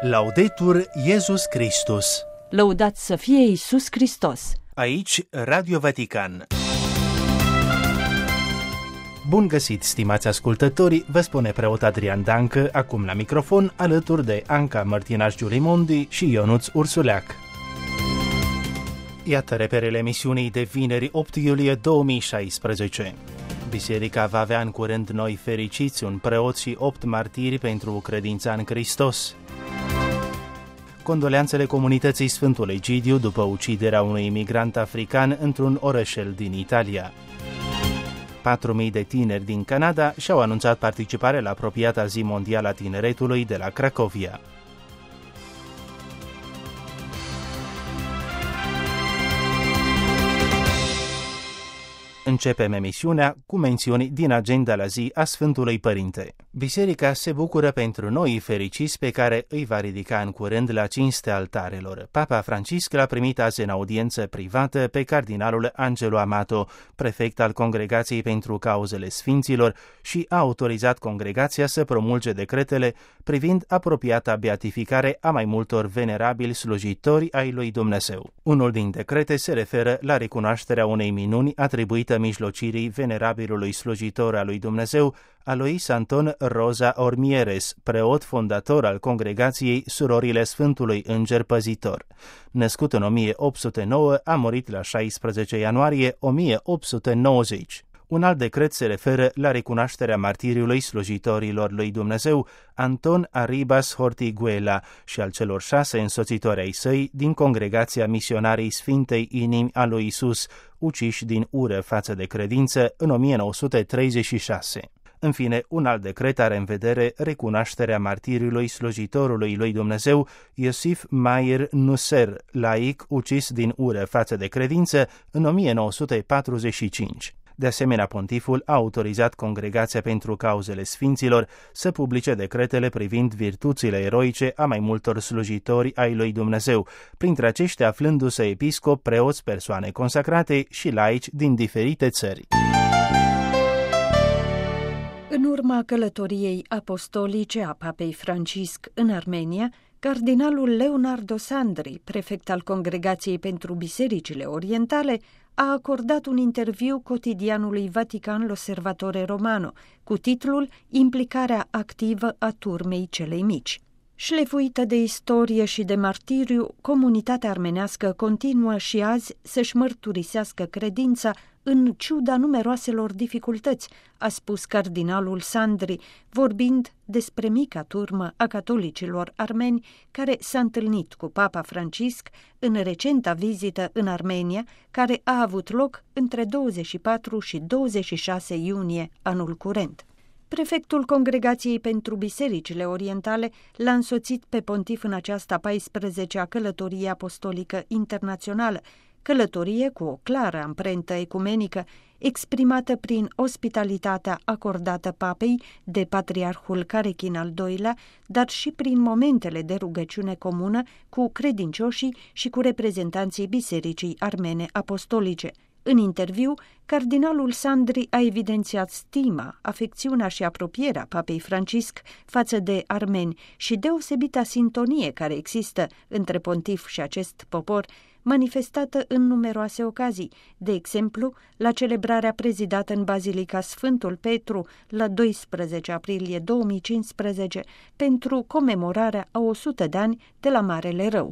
Laudetur Iesus Christus. Lăudat să fie Iisus Hristos. Aici Radio Vatican. Bun găsit, stimați ascultători, vă spune preot Adrian Dancă, acum la microfon, alături de Anca Mărtinaș-Giulimondi și Ionuț Ursuleac. Iată reperele emisiunii de vineri 8 iulie 2016. Biserica va avea în curând noi fericiți, un preot și 8 martiri pentru credința în Hristos. Condoleanțele comunității Sfântul Egidiu după uciderea unui imigrant african într-un orășel din Italia. 4.000 de tineri din Canada și-au anunțat participare la apropiata zi mondială a tineretului de la Cracovia. Începem emisiunea cu mențiuni din agenda la zi a Sfântului Părinte. Biserica se bucură pentru noi fericiți pe care îi va ridica în curând la cinste altarelor. Papa Francisc l-a primit azi în audiență privată pe cardinalul Angelo Amato, prefect al Congregației pentru Cauzele Sfinților, și a autorizat congregația să promulge decretele privind apropiata beatificare a mai multor venerabili slujitori ai lui Dumnezeu. Unul din decrete se referă la recunoașterea unei minuni atribuită mijlocirii venerabilului slujitor al lui Dumnezeu, Alois Anton Rosa Ormieres, preot fondator al congregației Surorile Sfântului Înger Păzitor. Născut în 1809, a murit la 16 ianuarie 1890. Un alt decret se referă la recunoașterea martiriului slujitorilor lui Dumnezeu, Anton Arribas Hortiguela, și al celor 6 însoțitori ai săi din congregația misionarii Sfintei Inimi a lui Isus, uciși din ură față de credință în 1936. În fine, un alt decret are în vedere recunoașterea martiriului slujitorului lui Dumnezeu, Iosif Mayer Nusser, laic ucis din ură față de credință în 1945. De asemenea, pontiful a autorizat Congregația pentru Cauzele Sfinților să publice decretele privind virtuțile eroice a mai multor slujitori ai lui Dumnezeu, printre aceștia aflându-se episcop, preoți, persoane consacrate și laici din diferite țări. În urma călătoriei apostolice a Papei Francisc în Armenia, cardinalul Leonardo Sandri, prefect al Congregației pentru Bisericile Orientale, a acordat un interviu cotidianului Vatican L'Osservatore Romano cu titlul Implicarea activă a turmei celei mici. Șlefuită de istorie și de martiriu, comunitatea armenească continuă și azi să-și mărturisească credința în ciuda numeroaselor dificultăți, a spus cardinalul Sandri, vorbind despre mica turmă a catolicilor armeni care s-a întâlnit cu Papa Francisc în recenta vizită în Armenia, care a avut loc între 24 și 26 iunie anul curent. Prefectul Congregației pentru Bisericile Orientale l-a însoțit pe pontif în această 14-a călătorie apostolică internațională, călătorie cu o clară amprentă ecumenică, exprimată prin ospitalitatea acordată papei de patriarhul Carechin al II-lea, dar și prin momentele de rugăciune comună cu credincioșii și cu reprezentanții Bisericii Armene Apostolice. În interviu, cardinalul Sandri a evidențiat stima, afecțiunea și apropierea Papei Francisc față de armeni și deosebita sintonie care există între pontif și acest popor, manifestată în numeroase ocazii, de exemplu, la celebrarea prezidată în Bazilica Sfântul Petru la 12 aprilie 2015 pentru comemorarea a 100 de ani de la Marele Rău.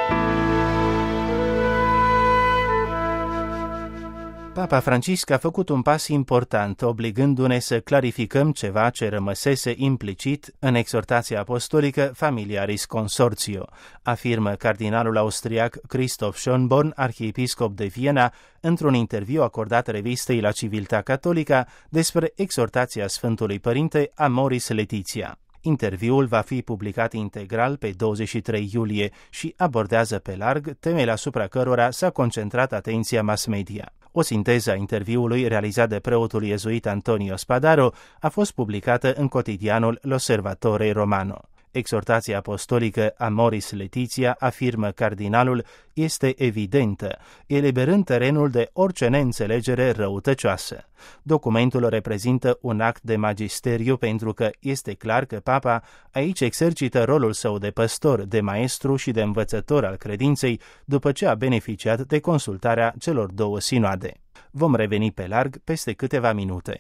Papa Francisc a făcut un pas important, obligându-ne să clarificăm ceva ce rămăsese implicit în exhortația apostolică Familiaris Consortio, afirmă cardinalul austriac Christoph Schönborn, arhiepiscop de Viena, într-un interviu acordat revistei La Civiltà Cattolica despre exhortația Sfântului Părinte Amoris Laetitia. Interviul va fi publicat integral pe 23 iulie și abordează pe larg temele asupra cărora s-a concentrat atenția mass media. O sinteză a interviului realizat de preotul iezuit Antonio Spadaro a fost publicată în cotidianul L'Osservatore Romano. Exhortația apostolică Amoris Laetitia, afirmă cardinalul, este evidentă, eliberând terenul de orice neînțelegere răutăcioasă. Documentul reprezintă un act de magisteriu pentru că este clar că Papa aici exercită rolul său de păstor, de maestru și de învățător al credinței după ce a beneficiat de consultarea celor două sinoade. Vom reveni pe larg peste câteva minute.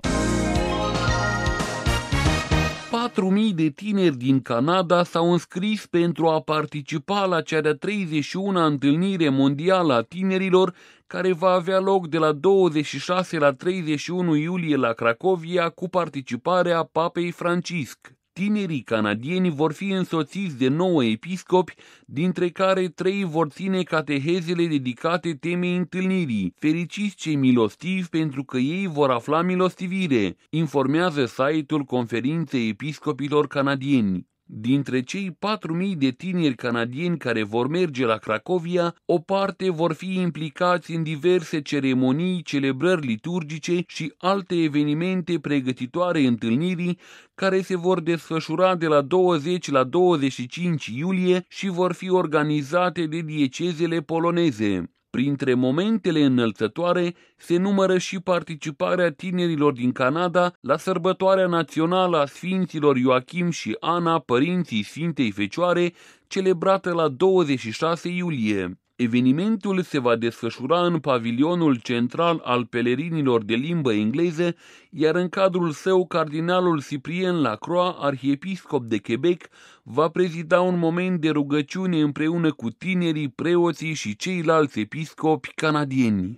4.000 de tineri din Canada s-au înscris pentru a participa la cea de-a 31-a întâlnire mondială a tinerilor, care va avea loc de la 26 la 31 iulie la Cracovia cu participarea Papei Francisc. Tinerii canadieni vor fi însoțiți de 9 episcopi, dintre care 3 vor ține catehezele dedicate temei întâlnirii. Fericiți cei milostivi, pentru că ei vor afla milostivire, informează site-ul Conferinței Episcopilor Canadieni. Dintre cei 4.000 de tineri canadieni care vor merge la Cracovia, o parte vor fi implicați în diverse ceremonii, celebrări liturgice și alte evenimente pregătitoare întâlnirii, care se vor desfășura de la 20 la 25 iulie și vor fi organizate de diecezele poloneze. Printre momentele înălțătoare se numără și participarea tinerilor din Canada la sărbătoarea națională a Sfinților Ioachim și Ana, părinții Sfintei Fecioare, celebrată la 26 iulie. Evenimentul se va desfășura în pavilionul central al pelerinilor de limbă engleză, iar în cadrul său cardinalul Cyprien Lacroix, arhiepiscop de Quebec, va prezida un moment de rugăciune împreună cu tinerii, preoții și ceilalți episcopi canadieni.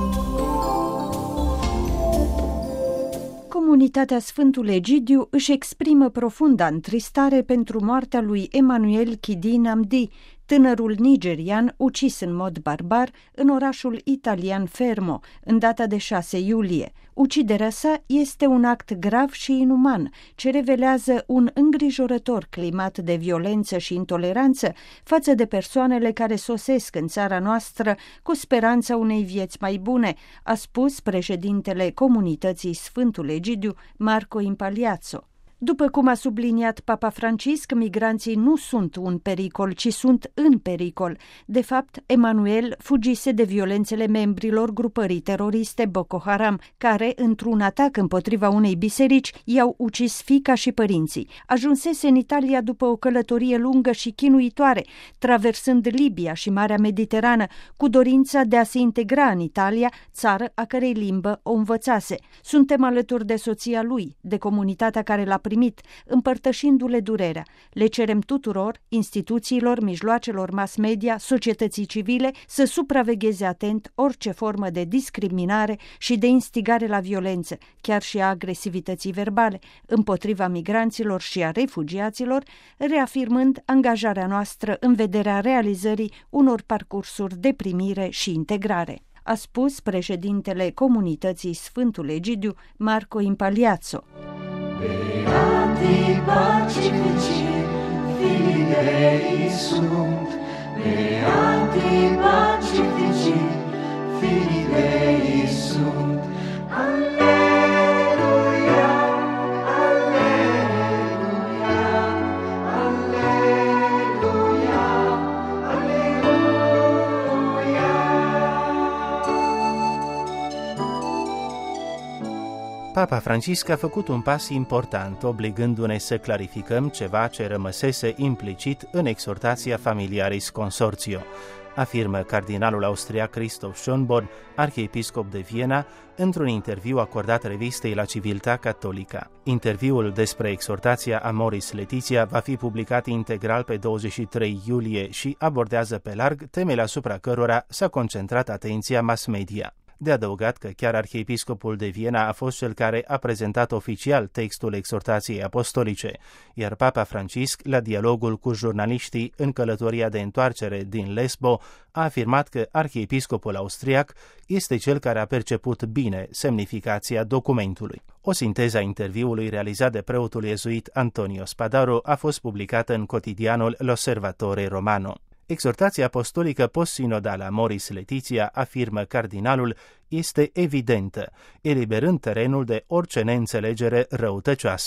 Comunitatea Sfântului Egidiu își exprimă profunda întristare pentru moartea lui Emmanuel Kidi Namdi, tânărul nigerian ucis în mod barbar în orașul italian Fermo, în data de 6 iulie. Uciderea sa este un act grav și inuman, ce revelează un îngrijorător climat de violență și intoleranță față de persoanele care sosesc în țara noastră cu speranța unei vieți mai bune, a spus președintele Comunității Sfântul Egidiu, Marco Impaliazzo. După cum a subliniat Papa Francisc, migranții nu sunt un pericol, ci sunt în pericol. De fapt, Emmanuel fugise de violențele membrilor grupării teroriste Boko Haram, care, într-un atac împotriva unei biserici, i-au ucis fiica și părinții. Ajunsese în Italia după o călătorie lungă și chinuitoare, traversând Libia și Marea Mediterană, cu dorința de a se integra în Italia, țară a cărei limbă o învățase. Suntem alături de soția lui, de comunitatea care l-a primit, împărtășindu-le durerea. Le cerem tuturor, instituțiilor, mijloacelor mass media, societății civile, să supravegheze atent orice formă de discriminare și de instigare la violență, chiar și a agresivității verbale, împotriva migranților și a refugiaților, reafirmând angajarea noastră în vederea realizării unor parcursuri de primire și integrare, a spus președintele Comunității Sfântul Egidiu, Marco Impaliazzo. Beati pacifici, figli Dei sunt, beati pacifici, figli Dei sunt. Alleluia, alleluia, alleluia, alleluia. Papa Francisc a făcut un pas important, obligându-ne să clarificăm ceva ce rămăsese implicit în exhortația Familiaris Consortio, afirmă cardinalul austriac Christoph Schönborn, arhiepiscop de Viena, într-un interviu acordat revistei La Civiltà Cattolica. Interviul despre exhortația Amoris Laetitia va fi publicat integral pe 23 iulie și abordează pe larg temele asupra cărora s-a concentrat atenția mass media. De adăugat că chiar arhiepiscopul de Viena a fost cel care a prezentat oficial textul exhortației apostolice, iar Papa Francisc, la dialogul cu jurnaliștii în călătoria de întoarcere din Lesbo, a afirmat că arhiepiscopul austriac este cel care a perceput bine semnificația documentului. O sinteză a interviului realizat de preotul iezuit Antonio Spadaro a fost publicată în cotidianul L'Osservatore Romano. Exhortația apostolică post-sinodală Amoris Laetitia, afirmă cardinalul, este evidentă, eliberând terenul de orice neînțelegere răutăcioasă.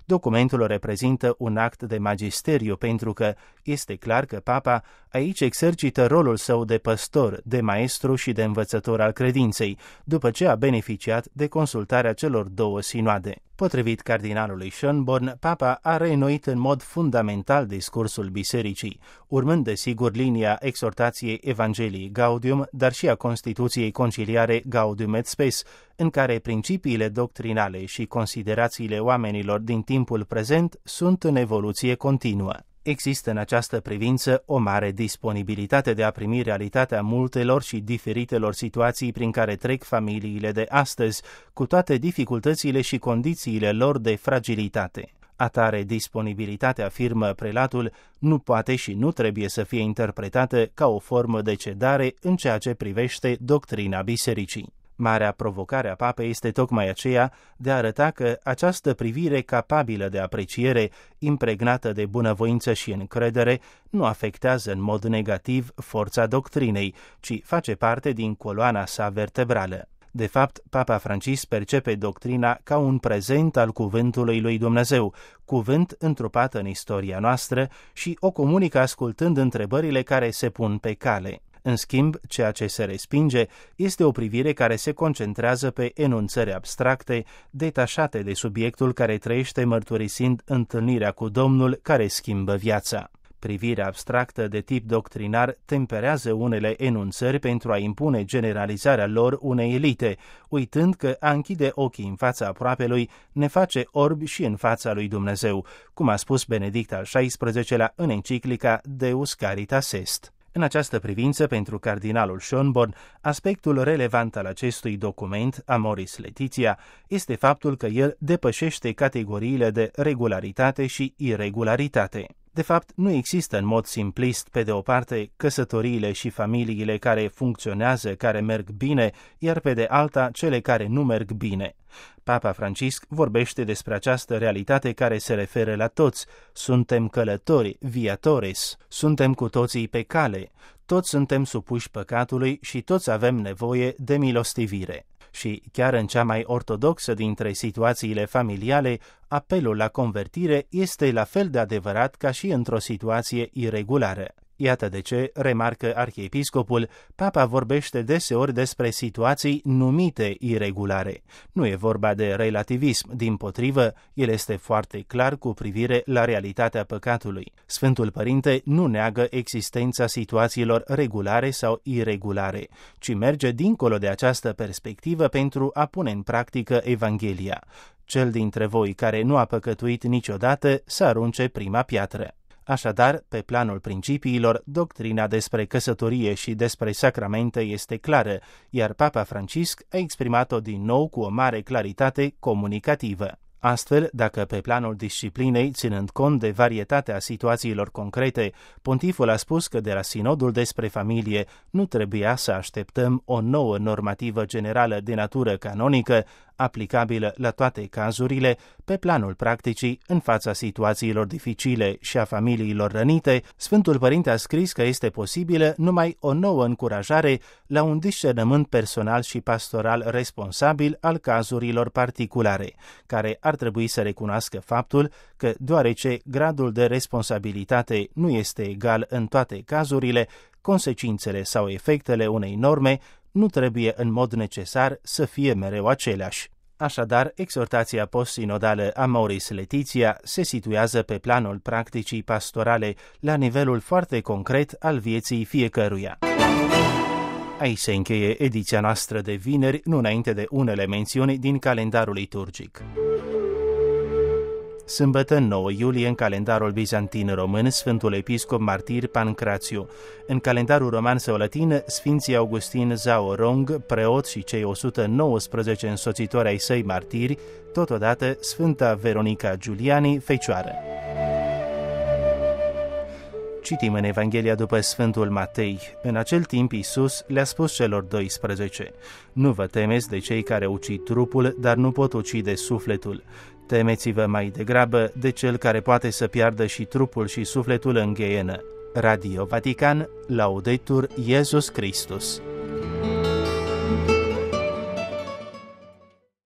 Documentul reprezintă un act de magisteriu pentru că este clar că papa aici exercită rolul său de păstor, de maestru și de învățător al credinței, după ce a beneficiat de consultarea celor două sinoade. Potrivit cardinalului Schönborn, papa a reînnoit în mod fundamental discursul bisericii, urmând desigur linia exhortației Evangheliei Gaudium, dar și a Constituției Conciliare Gaudium et Spes, în care principiile doctrinale și considerațiile oamenilor din timpul prezent sunt în evoluție continuă. Există în această privință o mare disponibilitate de a primi realitatea multelor și diferitelor situații prin care trec familiile de astăzi, cu toate dificultățile și condițiile lor de fragilitate. Atare disponibilitate, afirmă prelatul, nu poate și nu trebuie să fie interpretată ca o formă de cedare în ceea ce privește doctrina bisericii. Marea provocare a papei este tocmai aceea de a arăta că această privire capabilă de apreciere, impregnată de bunăvoință și încredere, nu afectează în mod negativ forța doctrinei, ci face parte din coloana sa vertebrală. De fapt, Papa Francisc percepe doctrina ca un prezent al cuvântului lui Dumnezeu, cuvânt întrupat în istoria noastră, și o comunică ascultând întrebările care se pun pe cale. În schimb, ceea ce se respinge este o privire care se concentrează pe enunțări abstracte, detașate de subiectul care trăiește mărturisind întâlnirea cu Domnul care schimbă viața. Privirea abstractă de tip doctrinar temperează unele enunțări pentru a impune generalizarea lor unei elite, uitând că a închide ochii în fața aproapelui ne face orbi și în fața lui Dumnezeu, cum a spus Benedict al XVI-lea în enciclica Deus Caritas Est. În această privință, pentru cardinalul Schönborn, aspectul relevant al acestui document, Amoris Laetitia, este faptul că el depășește categoriile de regularitate și irregularitate. De fapt, nu există în mod simplist, pe de o parte, căsătoriile și familiile care funcționează, care merg bine, iar pe de alta, cele care nu merg bine. Papa Francisc vorbește despre această realitate care se referă la toți. Suntem călători, viatores, suntem cu toții pe cale, toți suntem supuși păcatului și toți avem nevoie de milostivire. Și chiar în cea mai ortodoxă dintre situațiile familiale, apelul la convertire este la fel de adevărat ca și într-o situație iregulară. Iată de ce, remarcă arhiepiscopul, papa vorbește deseori despre situații numite iregulare. Nu e vorba de relativism, dimpotrivă, el este foarte clar cu privire la realitatea păcatului. Sfântul Părinte nu neagă existența situațiilor regulare sau iregulare, ci merge dincolo de această perspectivă pentru a pune în practică Evanghelia. Cel dintre voi care nu a păcătuit niciodată să arunce prima piatră. Așadar, pe planul principiilor, doctrina despre căsătorie și despre sacramente este clară, iar Papa Francisc a exprimat-o din nou cu o mare claritate comunicativă. Astfel, dacă pe planul disciplinei, ținând cont de varietatea situațiilor concrete, pontiful a spus că de la sinodul despre familie nu trebuia să așteptăm o nouă normativă generală de natură canonică, aplicabilă la toate cazurile, pe planul practicii, în fața situațiilor dificile și a familiilor rănite, Sfântul Părinte a scris că este posibilă numai o nouă încurajare la un discernământ personal și pastoral responsabil al cazurilor particulare, care ar trebui să recunoască faptul că, deoarece gradul de responsabilitate nu este egal în toate cazurile, consecințele sau efectele unei norme nu trebuie în mod necesar să fie mereu aceleași. Așadar, exhortația postsinodală Amoris Laetitia se situează pe planul practicii pastorale la nivelul foarte concret al vieții fiecăruia. Aici se încheie ediția noastră de vineri, nu înainte de unele mențiuni din calendarul liturgic. Sâmbătă 9 iulie în calendarul bizantin român, Sfântul Episcop Martir Pancrațiu. În calendarul roman sau latin, Sfinții Augustin Zaorong, preot și cei 119 însoțitori ai săi martiri, totodată Sfânta Veronica Giuliani, fecioară. Citim în Evanghelia după Sfântul Matei. În acel timp Iisus le-a spus celor 12: Nu vă temeți de cei care ucid trupul, dar nu pot ucide sufletul. Temeți-vă mai degrabă de cel care poate să piardă și trupul și sufletul în ghenă. Radio Vatican, Laudetur Iesus Christus.